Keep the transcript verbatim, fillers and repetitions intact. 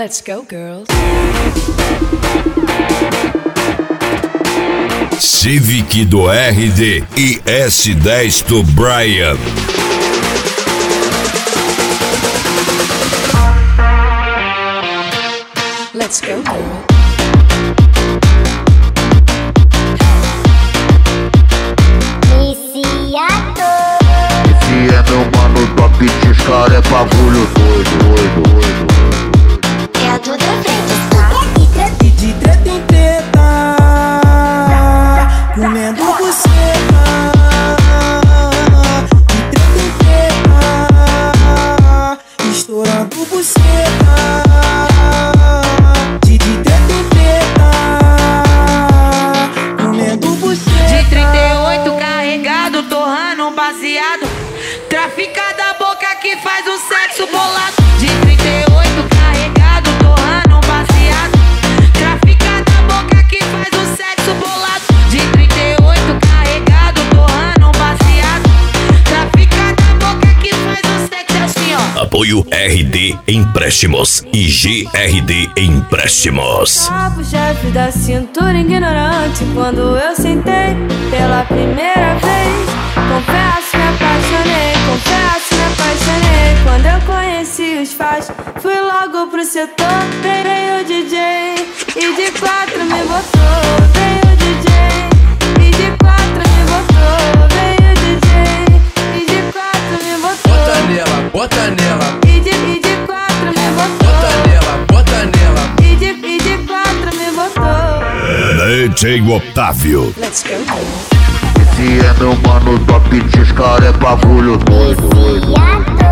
Let's go, girls. Civic do R D e S dez do Brian. Let's go, girl. Esse é meu mano top, os cara é bagulho doido, doido, doido. É a Duda Freitas, tá? E de treta em treta, comendo buceta. De treta em treta, estourando buceta. De, de treta em treta, comendo buceta. De trinta e oito carregado, torrando um baseado. Trafica da boca que faz o sexo bolado. De trinta e oito carregado, torrando um baseado. Trafica da boca que faz o sexo bolado. De trinta e oito carregado, torrando um baseado. Trafica da boca que faz o sexo assim, ó. Apoio R D Empréstimos e G R D Empréstimos. O chefe da cintura ignorante quando eu sentei pela primeira vez. Confesso, me apaixonei, confesso, me apaixonei. Quando eu conheci os faz, fui logo pro setor. Veio o D J e de quatro me botou. Veio o D J e de quatro me botou. Veio o D J e de quatro me botou. Bota nela, bota nela. E de, e de quatro me botou. Bota nela, bota nela. E de, e de quatro me botou. D J Otávio. Let's go, girls. Esse é meu mano top, os cara é bagulho doido, doido.